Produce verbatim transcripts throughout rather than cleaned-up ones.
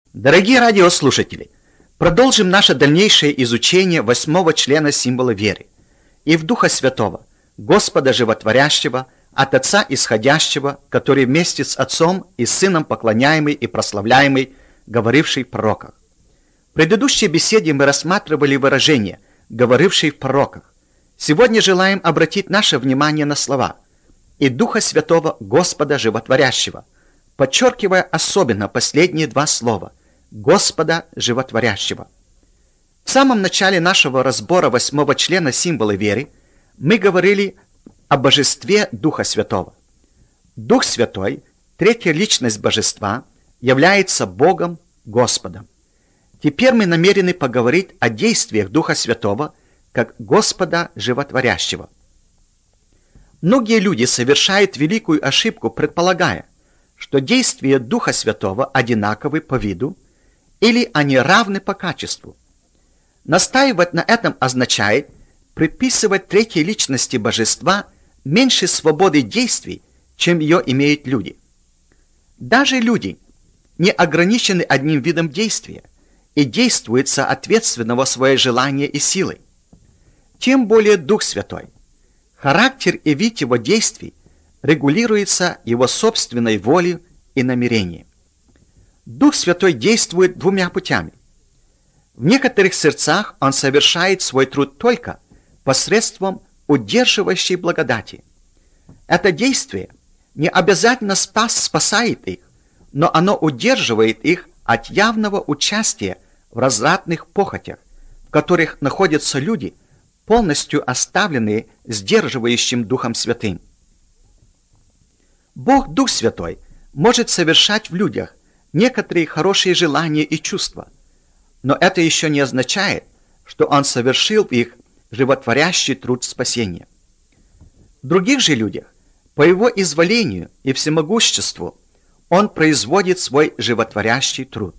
Дорогие радиослушатели, продолжим наше дальнейшее изучение восьмого члена символа веры. И в Духа Святого, Господа Животворящего, от Отца Исходящего, который вместе с Отцом и Сыном поклоняемый и прославляемый, говоривший в пророках. В предыдущей беседе мы рассматривали выражение «говоривший в пророках». Сегодня желаем обратить наше внимание на слова «и Духа Святого Господа Животворящего», подчеркивая особенно последние два слова «Господа Животворящего». В самом начале нашего разбора восьмого члена символа веры мы говорили о божестве Духа Святого. Дух Святой, третья личность божества, является Богом, Господом. Теперь мы намерены поговорить о действиях Духа Святого как Господа Животворящего. Многие люди совершают великую ошибку, предполагая, что действия Духа Святого одинаковы по виду или они равны по качеству. Настаивать на этом означает приписывать третьей личности божества меньше свободы действий, чем ее имеют люди. Даже люди не ограничены одним видом действия и действуют соответственно во свои желания и силы. Тем более Дух Святой. Характер и вид его действий регулируется его собственной волей и намерением. Дух Святой действует двумя путями. В некоторых сердцах он совершает свой труд только посредством удерживающей благодати. Это действие не обязательно спас, спасает их, но оно удерживает их от явного участия в развратных похотях, в которых находятся люди, полностью оставленные сдерживающим Духом Святым. Бог, Дух Святой, может совершать в людях некоторые хорошие желания и чувства, но это еще не означает, что Он совершил в их животворящий труд спасения. В других же людях, по Его изволению и всемогуществу, Он производит свой животворящий труд.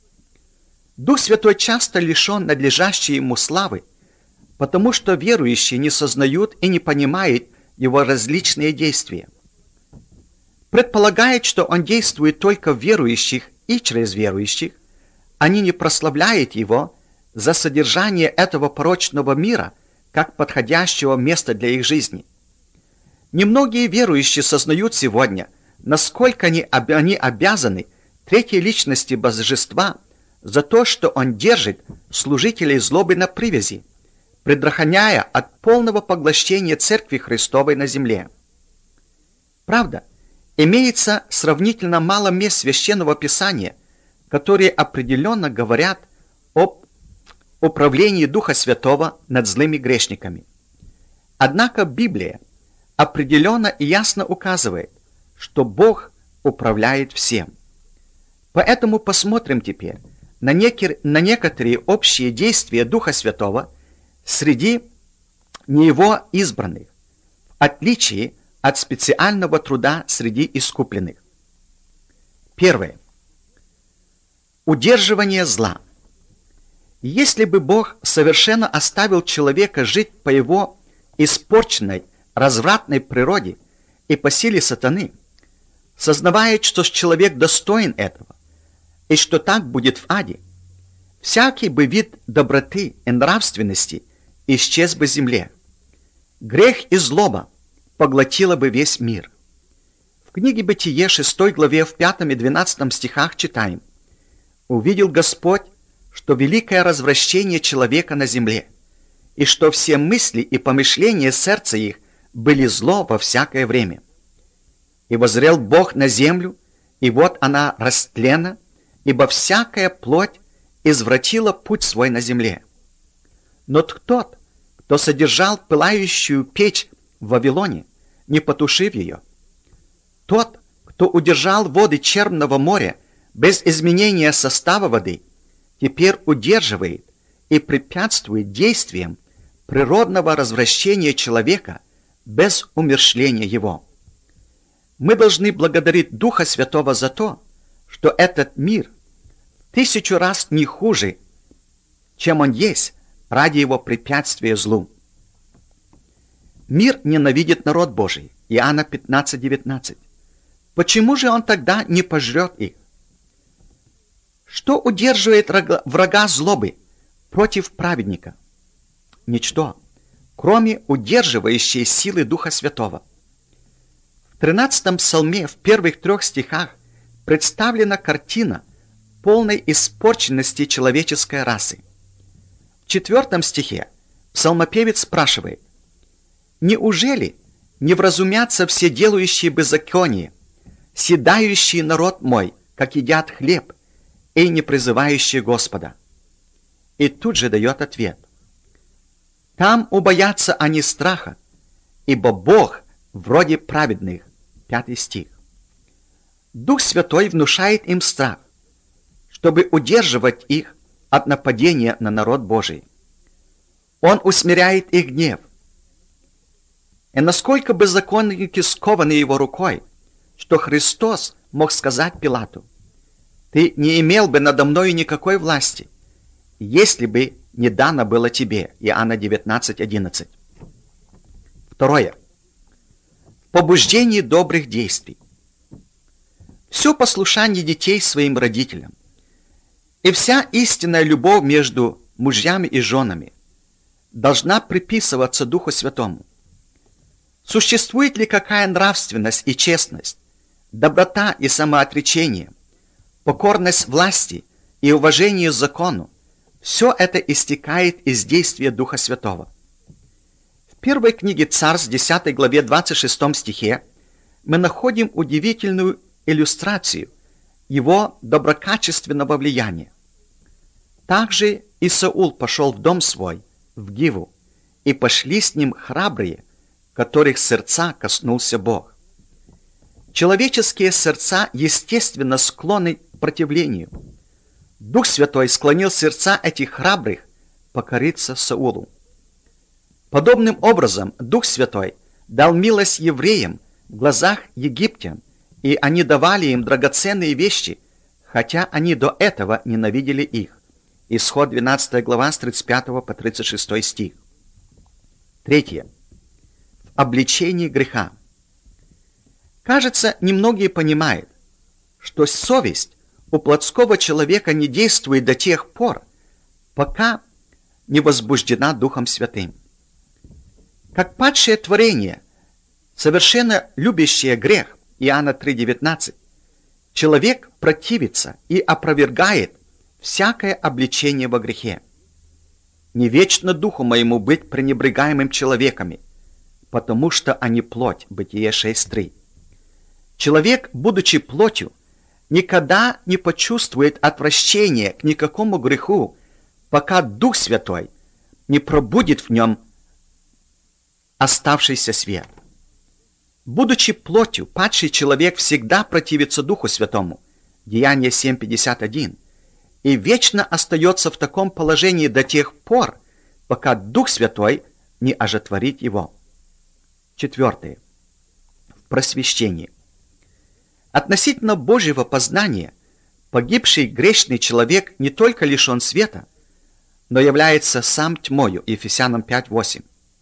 Дух Святой часто лишен надлежащей Ему славы, потому что верующие не сознают и не понимают Его различные действия. Предполагает, что Он действует только в верующих и через верующих, они не прославляют Его за содержание этого порочного мира как подходящего места для их жизни. Немногие верующие сознают сегодня, насколько они, они обязаны третьей личности божества за то, что Он держит служителей злобы на привязи, предохраняя от полного поглощения Церкви Христовой на земле. Правда, имеется сравнительно мало мест Священного Писания, которые определенно говорят об управлении Духа Святого над злыми грешниками. Однако Библия определенно и ясно указывает, что Бог управляет всем. Поэтому посмотрим теперь на, некер, на некоторые общие действия Духа Святого среди не Его избранных, в отличие от специального труда среди искупленных. Первое. Удерживание зла. Если бы Бог совершенно оставил человека жить по его испорченной, развратной природе и по силе сатаны, сознавая, что человек достоин этого, и что так будет в аде, всякий бы вид доброты и нравственности исчез бы в земле. Грех и злоба поглотило бы весь мир. В книге Бытие шестой главе в пятом и двенадцатом стихах читаем: «Увидел Господь, что великое развращение человека на земле, и что все мысли и помышления сердца их были зло во всякое время. И воззрел Бог на землю, и вот она растлена, ибо всякая плоть извратила путь свой на земле. Но тот, кто содержал пылающую печь в Вавилоне, не потушив ее, тот, кто удержал воды Черного моря без изменения состава воды, теперь удерживает и препятствует действиям природного развращения человека без умерщвления его. Мы должны благодарить Духа Святого за то, что этот мир тысячу раз не хуже, чем он есть, ради его препятствия злу. Мир ненавидит народ Божий. Иоанна пятнадцать девятнадцать. Почему же он тогда не пожрет их? Что удерживает врага злобы против праведника? Ничто, кроме удерживающей силы Духа Святого. В тринадцатом псалме в первых трех стихах представлена картина полной испорченности человеческой расы. В четвертом стихе псалмопевец спрашивает: «Неужели не вразумятся все делающие беззаконие, седающий народ мой, как едят хлеб, и не призывающие Господа?» И тут же дает ответ: «Там убоятся они страха, ибо Бог вроде праведных». Пятый стих. Дух Святой внушает им страх, чтобы удерживать их от нападения на народ Божий. Он усмиряет их гнев. И насколько беззаконники скованы его рукой, что Христос мог сказать Пилату: «Ты не имел бы надо мною никакой власти, если бы не дано было тебе». Иоанна девятнадцать одиннадцать. Второе. Побуждение добрых действий. Все послушание детей своим родителям и вся истинная любовь между мужьями и женами должна приписываться Духу Святому. Существует ли какая нравственность и честность, доброта и самоотречение, покорность власти и уважение закону, все это истекает из действия Духа Святого. В первой книге Царств, десятой главе, двадцать шестом стихе, мы находим удивительную иллюстрацию его доброкачественного влияния. Также и Саул пошел в дом свой, в Гиву, и пошли с ним храбрые, которых сердца коснулся Бог. Человеческие сердца естественно склонны к противлению. Дух Святой склонил сердца этих храбрых покориться Саулу. Подобным образом Дух Святой дал милость евреям в глазах египтян, и они давали им драгоценные вещи, хотя они до этого ненавидели их. Исход двенадцатая глава с тридцать пятого по тридцать шестой стих. Третье. В обличении греха. Кажется, немногие понимают, что совесть у плотского человека не действует до тех пор, пока не возбуждена Духом Святым. Как падшее творение, совершенно любящее грех, Иоанна три девятнадцать, человек противится и опровергает всякое обличение во грехе. Не вечно духу моему быть пренебрегаемым человеками, потому что они плоть. Бытие шесть три. Человек, будучи плотью, никогда не почувствует отвращения к никакому греху, пока Дух Святой не пробудит в нем оставшийся свет. Будучи плотью, падший человек всегда противится Духу Святому. Деяние семь пятьдесят один. И вечно остается в таком положении до тех пор, пока Дух Святой не ожетворит его. Четвертое. В просвещении. Относительно Божьего познания погибший грешный человек не только лишен света, но является сам тьмою. Ефесянам пять восемь.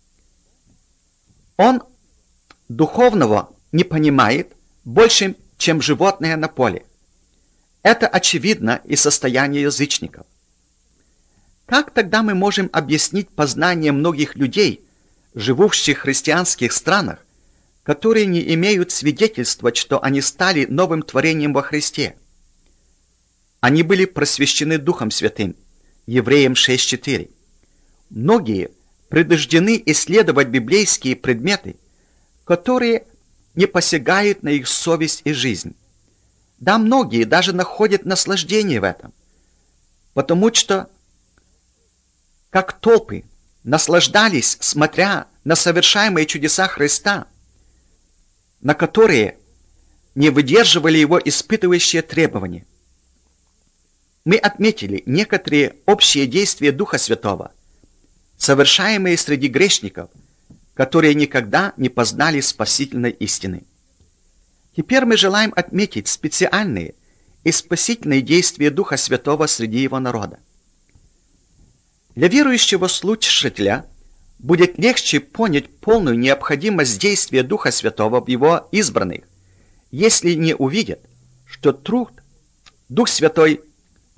Он духовного не понимает больше, чем животное на поле. Это очевидно из состояния язычников. Как тогда мы можем объяснить познание многих людей, живущих в христианских странах, которые не имеют свидетельства, что они стали новым творением во Христе? Они были просвещены Духом Святым. Евреям шесть четыре. Многие предубеждены исследовать библейские предметы, которые не посягают на их совесть и жизнь. Да, многие даже находят наслаждение в этом, потому что, как толпы, наслаждались, смотря на совершаемые чудеса Христа, на которые не выдерживали его испытывающие требования. Мы отметили некоторые общие действия Духа Святого, совершаемые среди грешников, которые никогда не познали спасительной истины. Теперь мы желаем отметить специальные и спасительные действия Духа Святого среди его народа. Для верующего слушателя будет легче понять полную необходимость действия Духа Святого в его избранных, если не увидят, что труд Дух Святой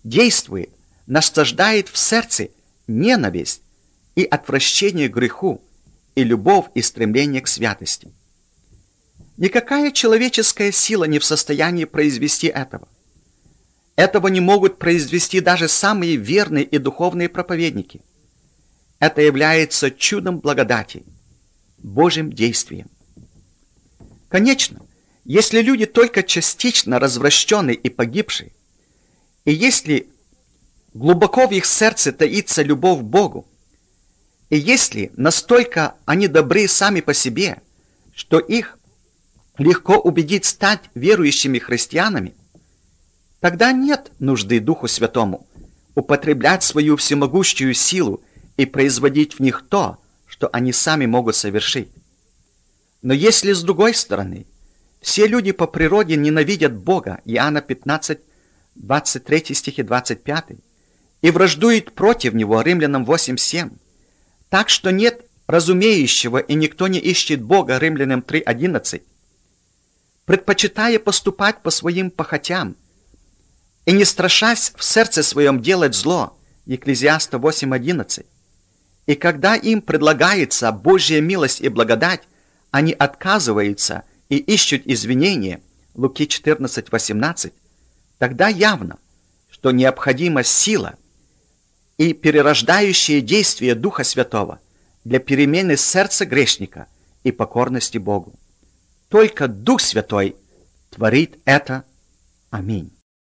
действует, насаждает в сердце ненависть и отвращение к греху, и любовь и стремление к святости. Никакая человеческая сила не в состоянии произвести этого. Этого не могут произвести даже самые верные и духовные проповедники. Это является чудом благодати, Божьим действием. Конечно, если люди только частично развращены и погибшие, и если глубоко в их сердце таится любовь к Богу, и если настолько они добры сами по себе, что их легко убедить стать верующими христианами, тогда нет нужды Духу Святому употреблять свою всемогущую силу и производить в них то, что они сами могут совершить. Но если с другой стороны, все люди по природе ненавидят Бога, Иоанна пятнадцать, двадцать три стих и двадцать пять, и враждуют против Него, Римлянам восемь семь, так что нет разумеющего и никто не ищет Бога, Римлянам три одиннадцать, предпочитая поступать по своим похотям и не страшась в сердце своем делать зло, Екклезиаста восемь одиннадцать, и когда им предлагается Божья милость и благодать, они отказываются и ищут извинения, Луки четырнадцать восемнадцать, тогда явно, что необходима сила и перерождающее действие Духа Святого для перемены сердца грешника и покорности Богу. Только Дух Святой творит это. Аминь.